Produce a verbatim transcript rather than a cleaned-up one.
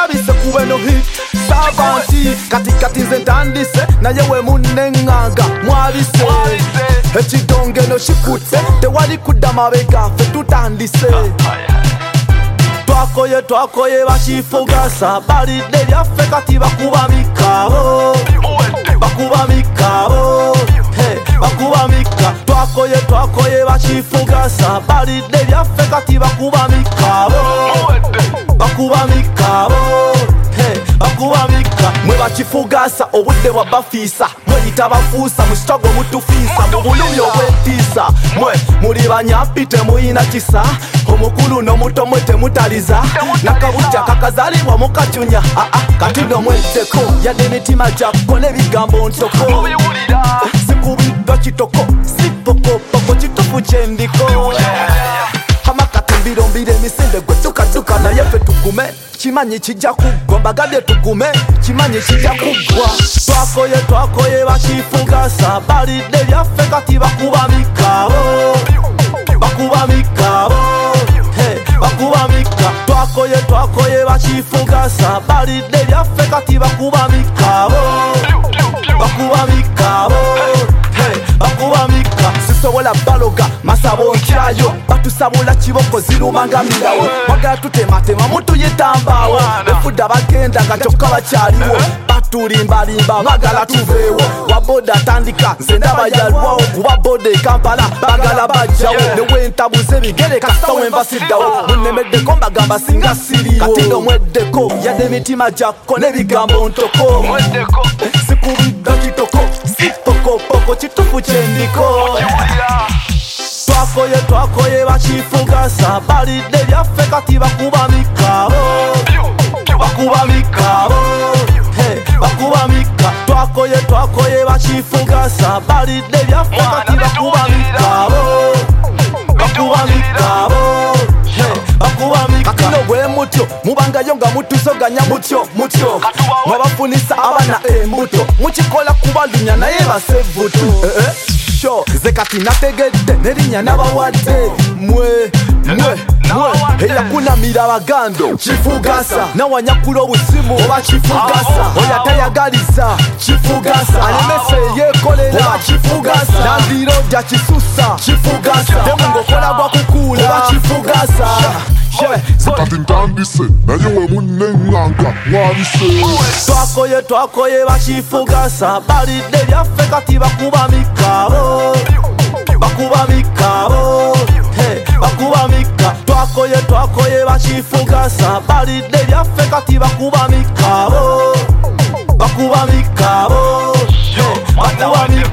mwabise kuwe no hit sabanti kati kati nze ntandise naye we munneŋŋanga mwabise ekidonge no kikutse tewali kudda mabega ffe tutandise twakoye twakoye bakifugasa balidde byaffe kati bakuba mikabo bakuba mikabo bakuba mika twakoye twakoye bakifugasa balidde byaffe kati bakuba mikabo bakuba mikabo bakuba mika mwe bakifugasa obudde bwa bafiisa mweyita bafuusa mu sitogo mutufiisa mu bulumi obwetiisa mwe muli banyappi temuyina kisa omukulu n'omuto mwe temutaliza nakabujja kakazaalibwa mu kacunya aa kati no mwetteko yadde emitima gyakko n'ebigambo ntoko sikubiddwa kitoko sipokopoko kitufu kyendiko amakatimbiro emisinde gwe tukaduka naye ffe tugume kimanyi kijja kuggwa mbagambye tugume kimanyi kijja kuggwa twakoye twakoye bakifugasa balidde byaffe kati bakuba mikabo bakuba mikabo bakuba mika twakoye twakoye bakifugasa balidde byaffe kati bakuba mikabo bakuba mikabo bakuba mika sisobola baloga masabo nkyayo batusabula kiboko zirumanga mirawo bagala tutematema mutuyitambaawo efudda bagenda nga kyokka bakyaliwo batulimbalimba bagala tuveewo waboda atandika nze ndaba yalwawo kuba boda ekampala bagala bajjawo newentabuza ebigere kasita wembasiddawo munnemeddeko mbagamba singa siriwo kati nomweddeko yadde emitima gyakko n'ebigambo ntoko sikubidda kitoko sipokopoko kitufu kyendiko twakoye twakoye bakifugasa balidde byaffe kati bakuba mikabo bakuba mikabo bakuba mika twakoye twakoye bakifugasa balidde byaffe kati bakuba mikabo bakuba mikabo bakuba mika kino bwe mutyo mubangayo nga mutusoganya mutyo mutyo mwabafunisa abana embuto mukikola kubalunya naye basevutu sho ze kati nategedde nerinya n'abawadde mwe mwe mwe eyakunamira abagando kifugasa nawanyakula obusimu oba kifugasa oyo atayagaliza kifugasa alemese yeekolera oba kifugasa nandiroja kisusa kifugasa temungokola gwa kukuula oba kifugasa kati ntandise naye we munneŋŋanga mwabise twakoye twakoye bakifugasa balidde byaffe kati bakuba mikabo bakuba mikabo bakuba mika twakoye twakoye bakifugasa balidde byaffe kati bakuba mikabo bakuba mikabo bakuba mika